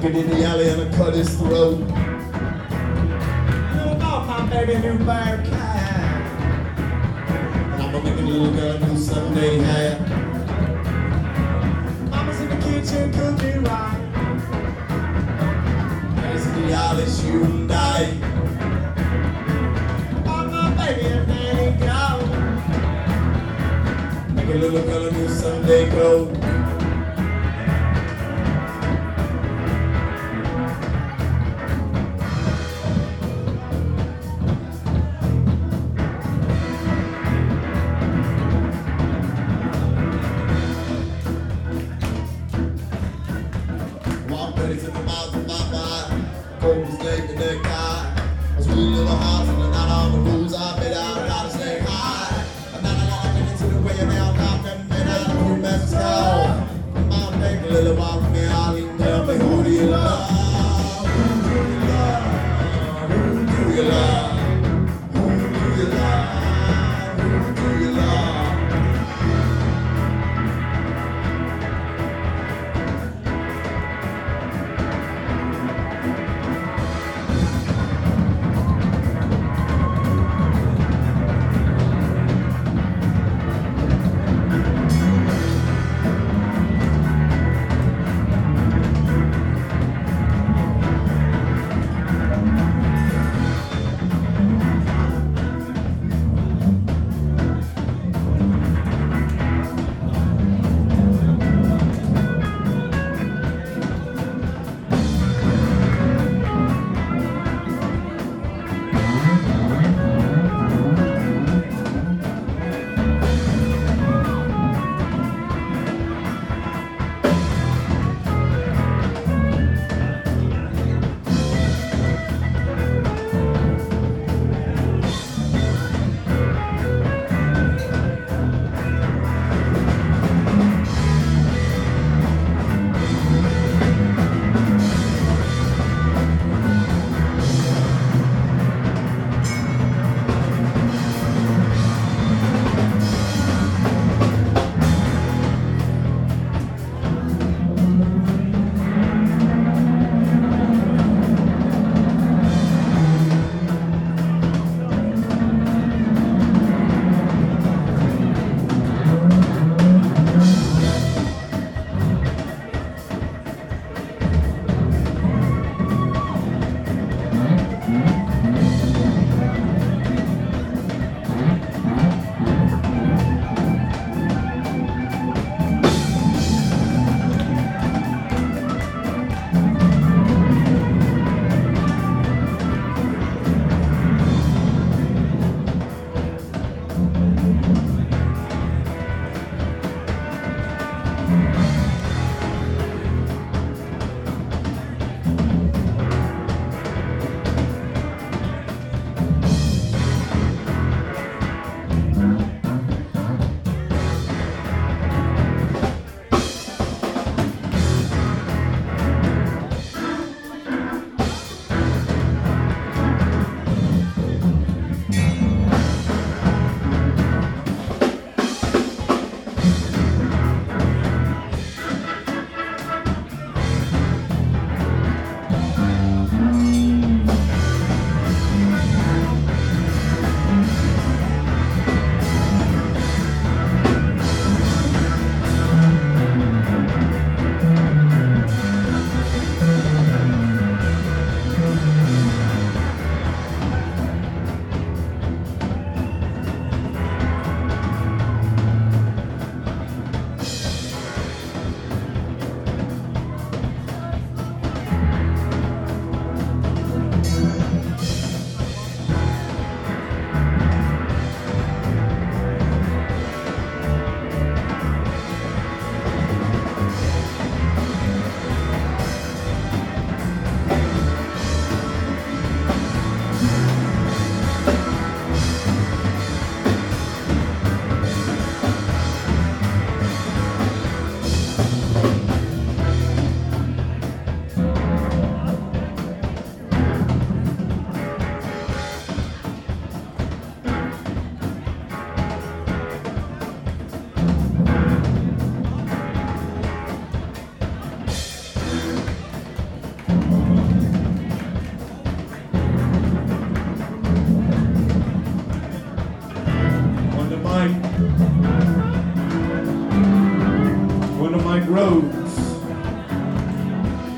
it in the alley and I cut his throat. You bought my baby new bear cat, and I'm gonna make a little girl a new Sunday hat. Mama's in the kitchen cooking right. Daddy's in the alley shooting dice. Bought my baby a nanny goat. Make a little girl a new Sunday coat. Ready to the mouth of my mind. Cold as leg in the guy. A sweet little house and not all the rules I made out, gotta stay high. I'm not getting to the way you're now, I'm and out of your mess now. Come on, take a little while from me, I'll even tell me who do you love? Who do you love? Who do you love? Who do you love? Who do you love?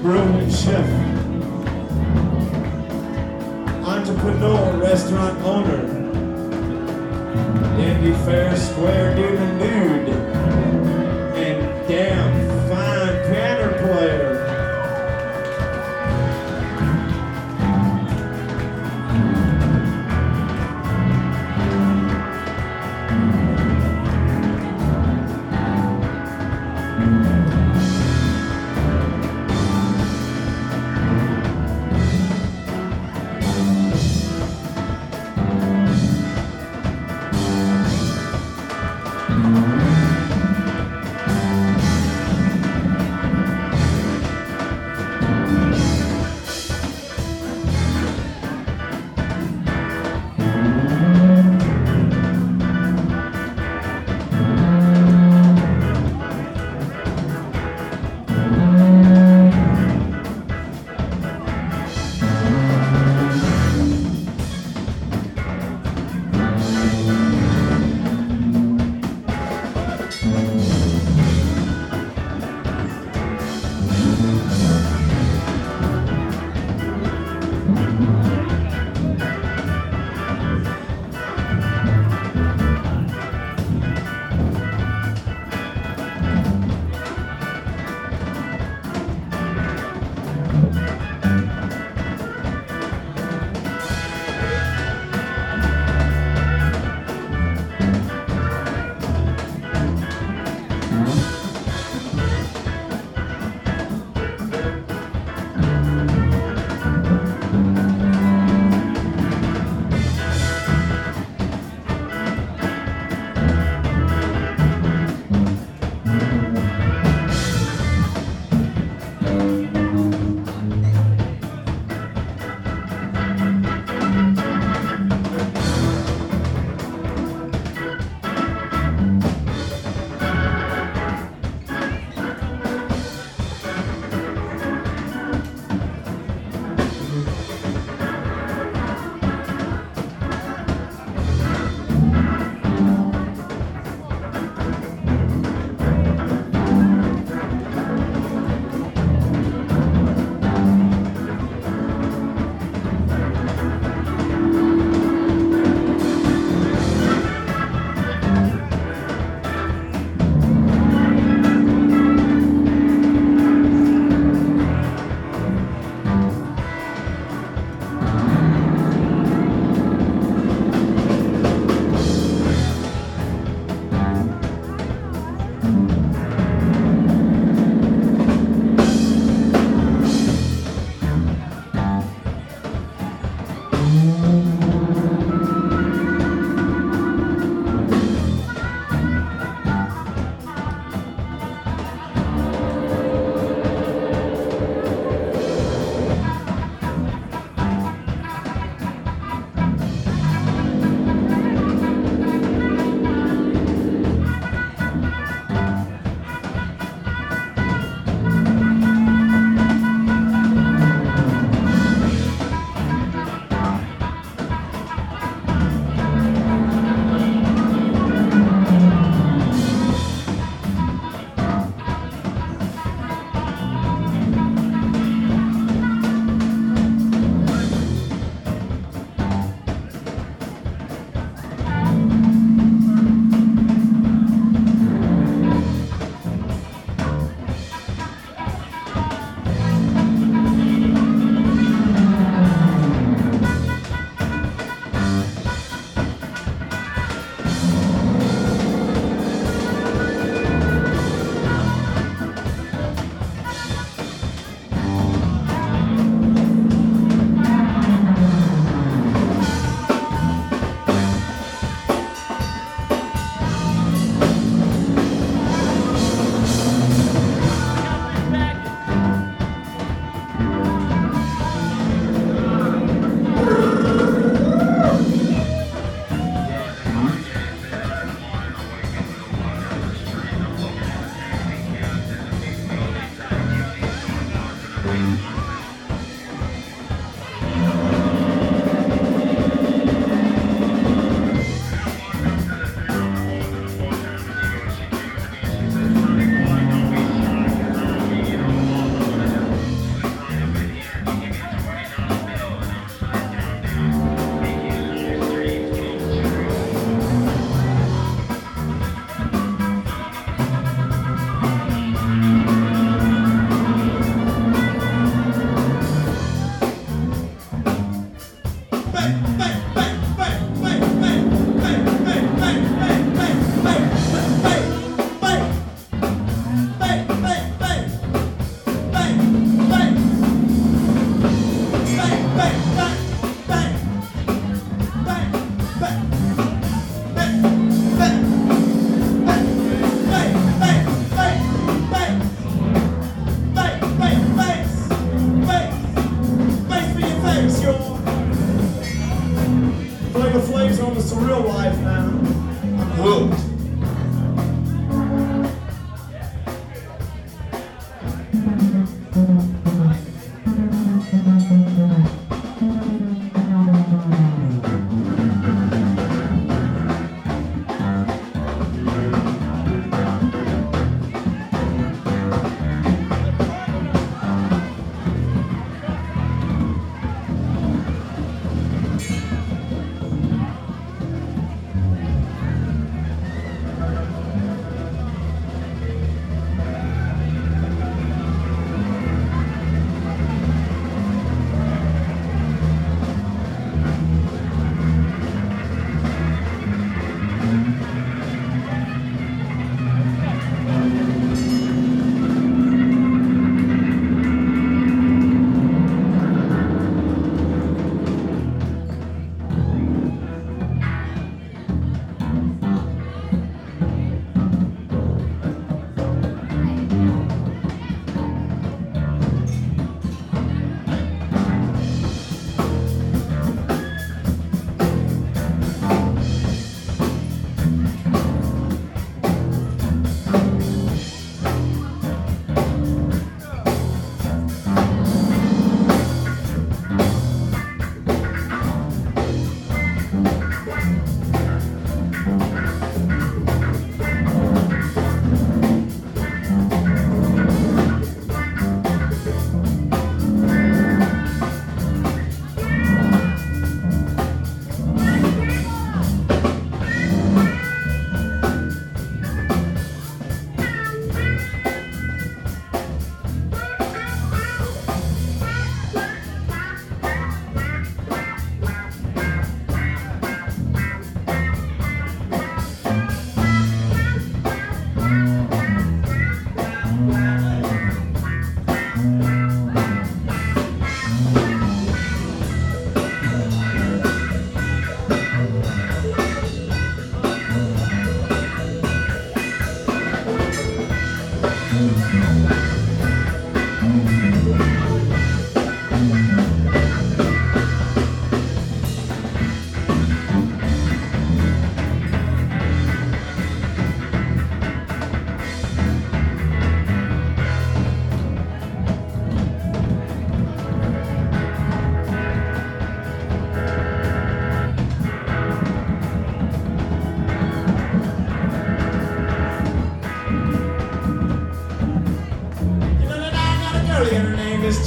brilliant chef, entrepreneur, restaurant owner, Indy Fair Square dude and dude, and damn fine piano player.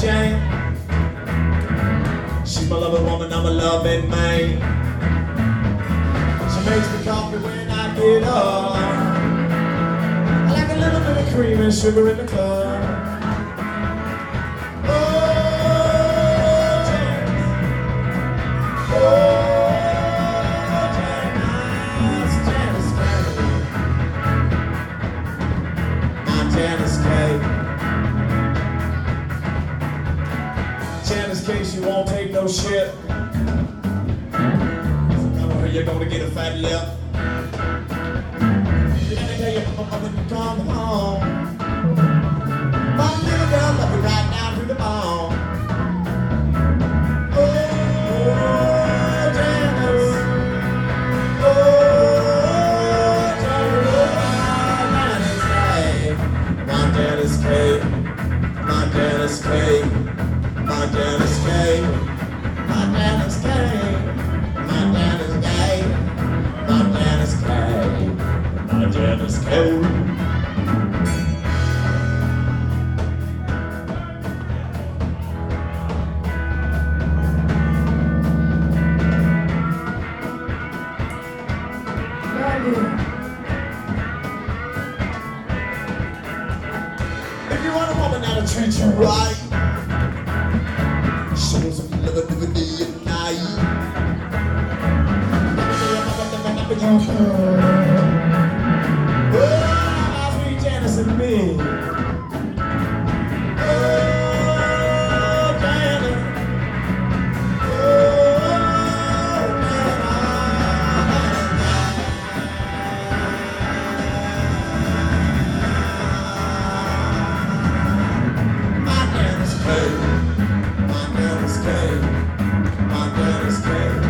Jane. She's my loving woman, I'm a loving man. She makes me coffee when I get up. I like a little bit of cream and sugar in the cup. Janice K, she won't take no shit. I heard you're gonna get a fat lip. Let me tell you when you come home. My little girl love you right down to the bone. Oh, Janice. Oh, Janice. My Janice K. My Janice K. My Janice K. My Janice K. My Janice K. My Janice K. My Janice K. If you want a woman that'll treat you right, show some love every day and night. Oh, sweet Janice and me. Oh, Janice. My Janice K. My Janice K. My Janice K.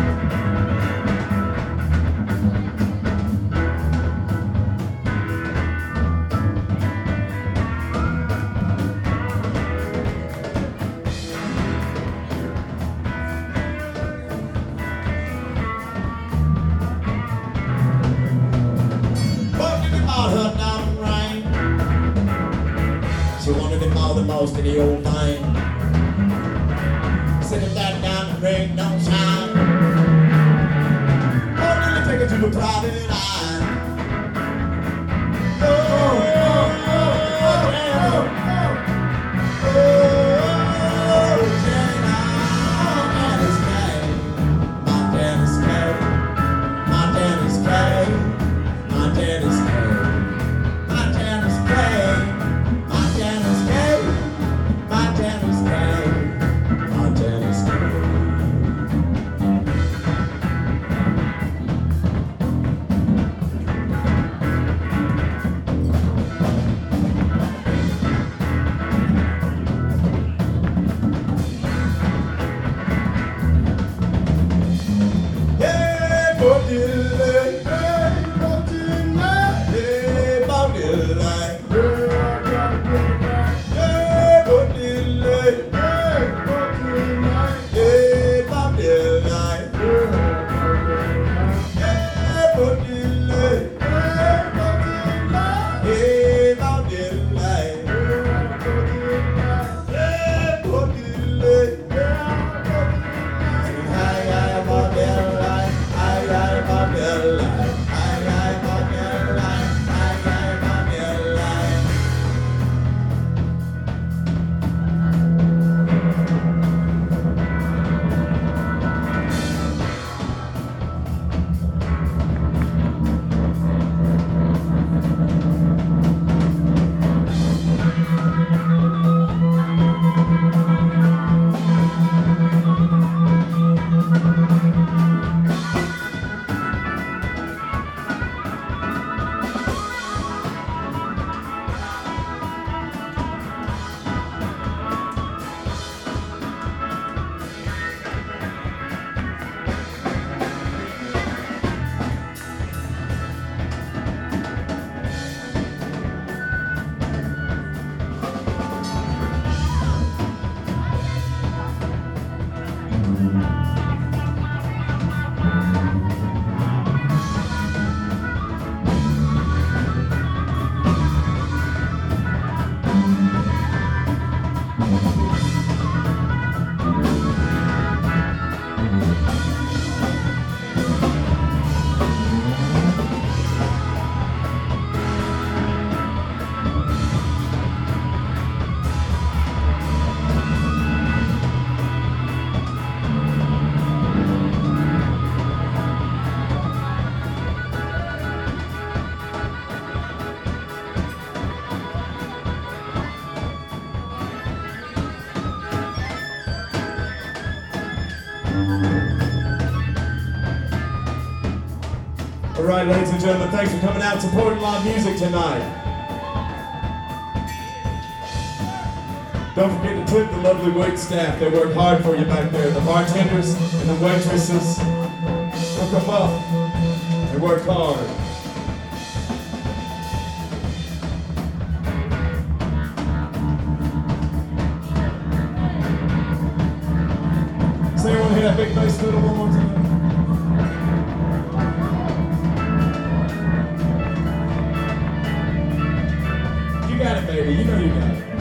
Her diamond ring. She wanted him all the most in the old thing. Said if that diamond ring don't shine, oh, let me take it to the private eye. Oh, oh, oh, oh, oh, oh, Janice K. My Janice K. My Janice K. My Janice K. All right, ladies and gentlemen, thanks for coming out and supporting live music tonight. Don't forget to tip the lovely wait staff. They work hard for you back there. The bartenders and the waitresses, hook them up. They work hard. Does anyone hear that big bass fiddle one more time? You got it, baby. You know you got it.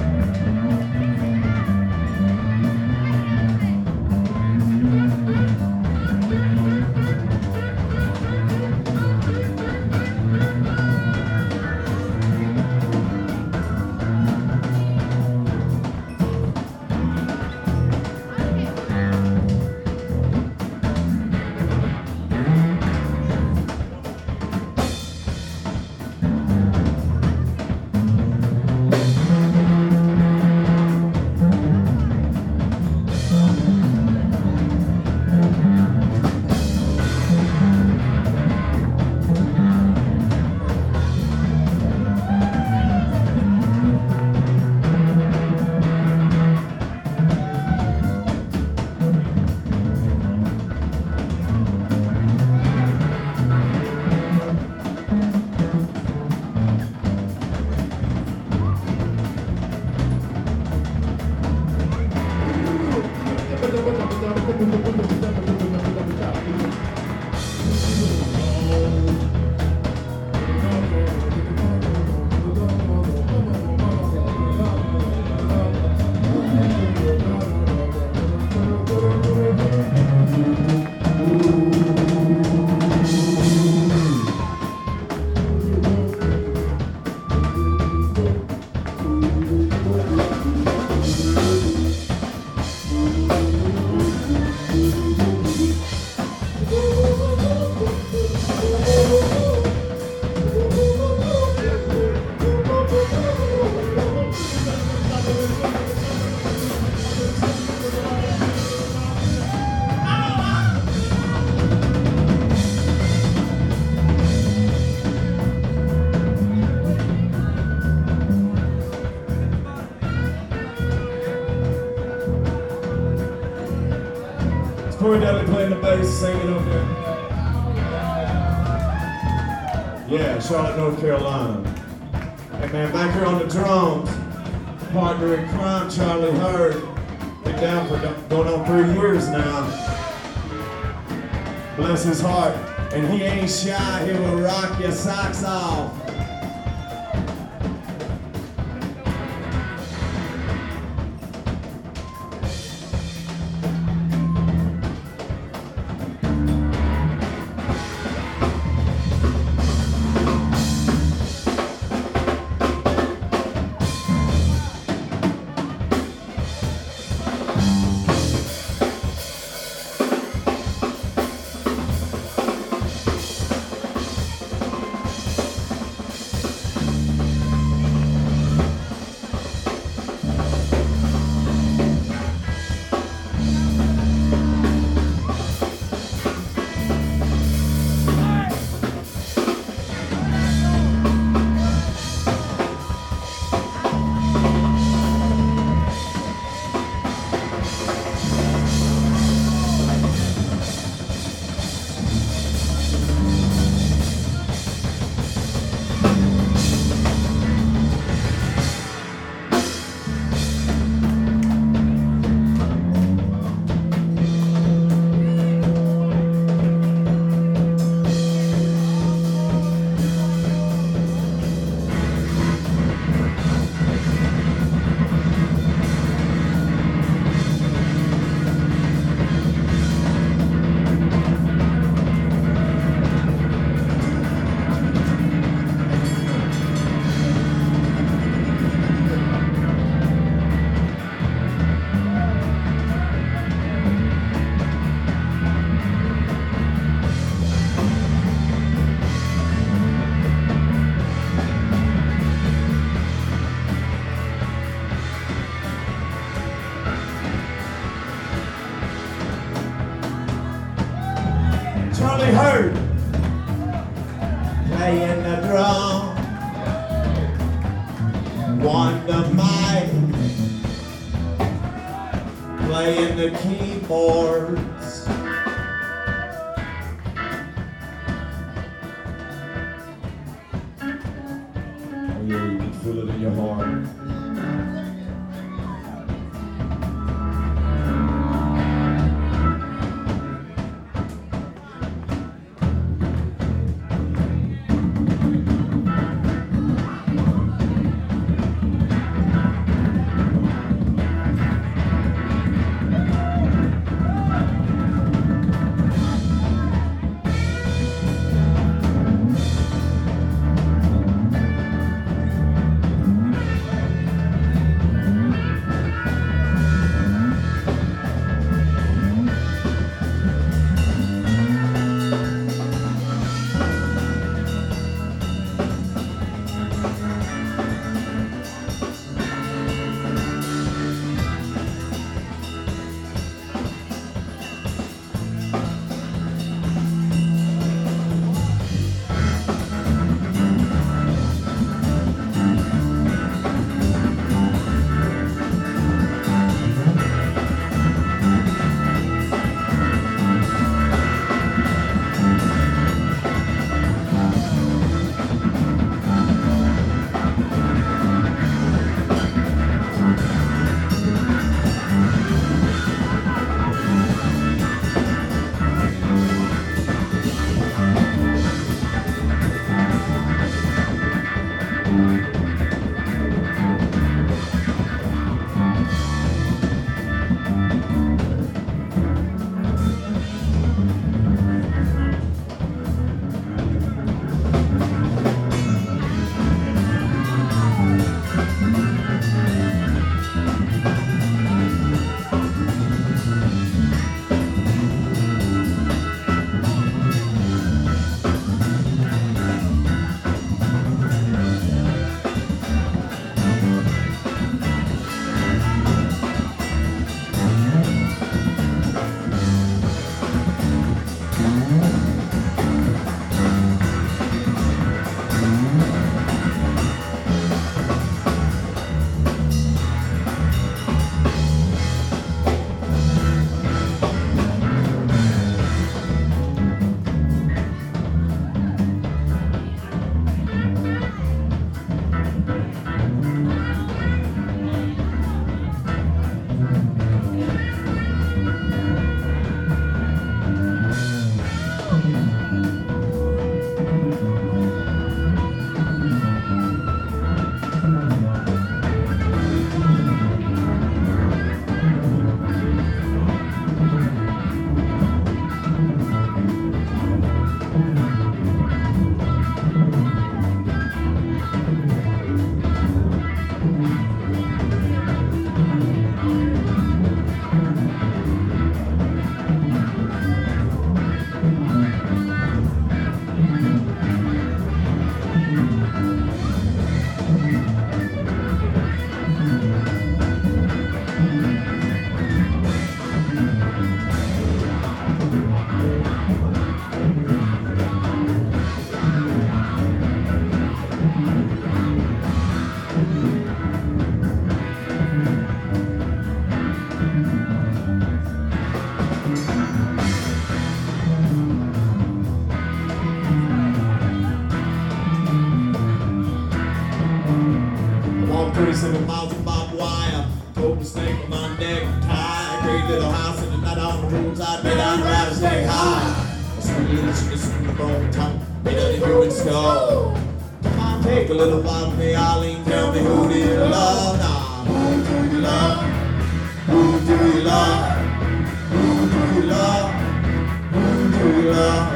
Corey Dudley playing the bass, singing over there. Yeah, Charlotte, North Carolina. Hey man, back here on the drums, partner in crime, Charlie Hurd. Been down for going on 3 years now. Bless his heart. And he ain't shy, he will rock your socks off. Charlie Hurd. playing the drum. Wonder Mike playing the keyboards. Oh yeah, you can feel it in your heart. Walk 37 miles of barbed wire, golden snake on my neck, tie. Great little house in the night on the roadside, made out of rattlesnake high. A sweet little chicken in the bone tongue, made of the human skull. Come on, take a little while with me, Eileen. Tell me who do you love now? Who do you love? Who do you love? Who do you love? Who do you love?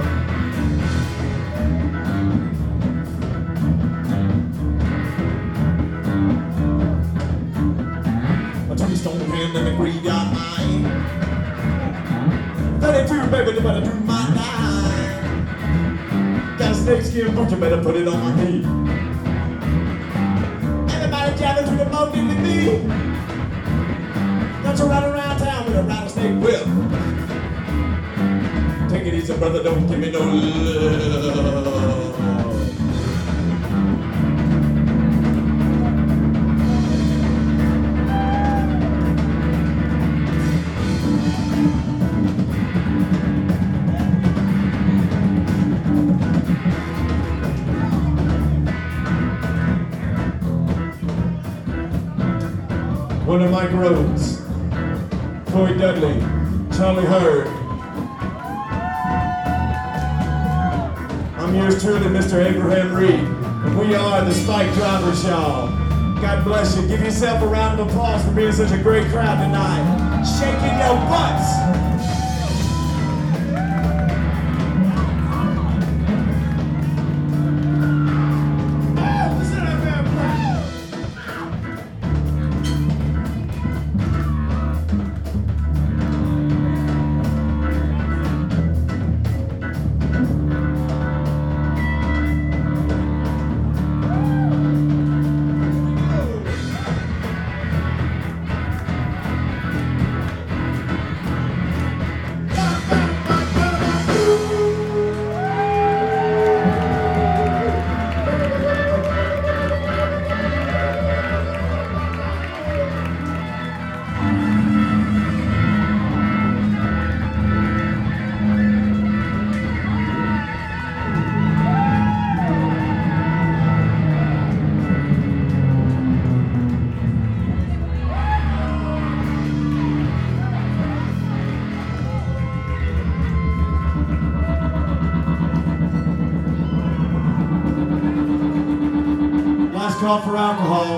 Stone hand in the graveyard mine. 32, baby, you better do my nine. Got a snakeskin boot, you better put it on my knee. Everybody jamming to the monkey with me. Don't you run around town with a rattlesnake whip. Take it easy, brother, don't give me no love. Brother Mike Rhodes, Corey Dudley, Charlie Hurd. I'm yours truly, Mr. Abraham Reed, and we are the Spike Drivers, y'all. God bless you. Give yourself a round of applause for being such a great crowd tonight. Shaking your butts. Call for alcohol.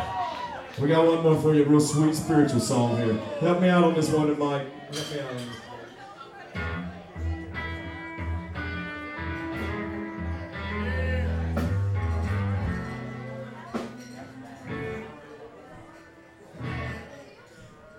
We got one more for you, a real sweet spiritual song here. Help me out on this one, Mike. Help me out on this.